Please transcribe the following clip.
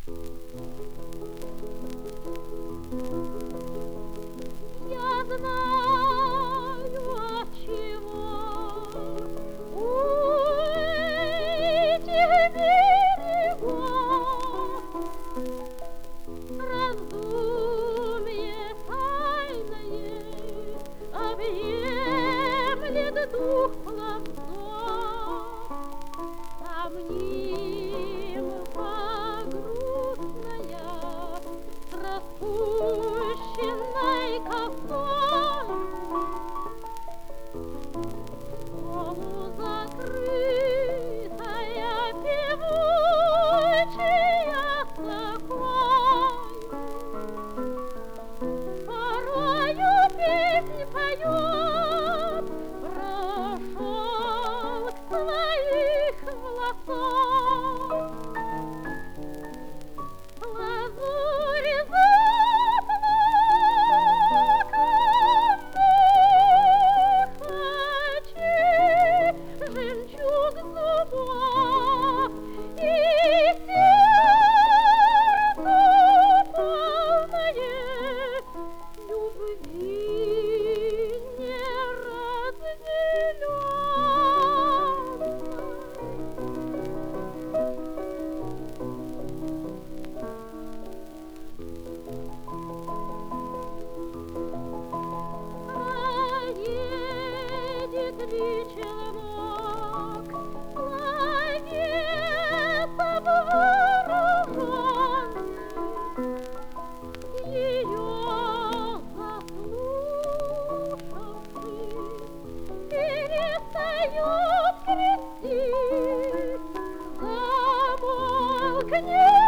Я знаю, отчего у этих берегов раздумье тайное объемлет дух пловцов. Там нимфа грустная с распущенной косой, полузакрытая певучая сокой, порою песнь поет про шелк своих волосов. Лазурь заплаканных очей, жемчуг зубов и сердце полное любви неразделенной. Проедет ли челнок пловецов вооруженный, ее заслушавшись, перестают крестить. Замолкнет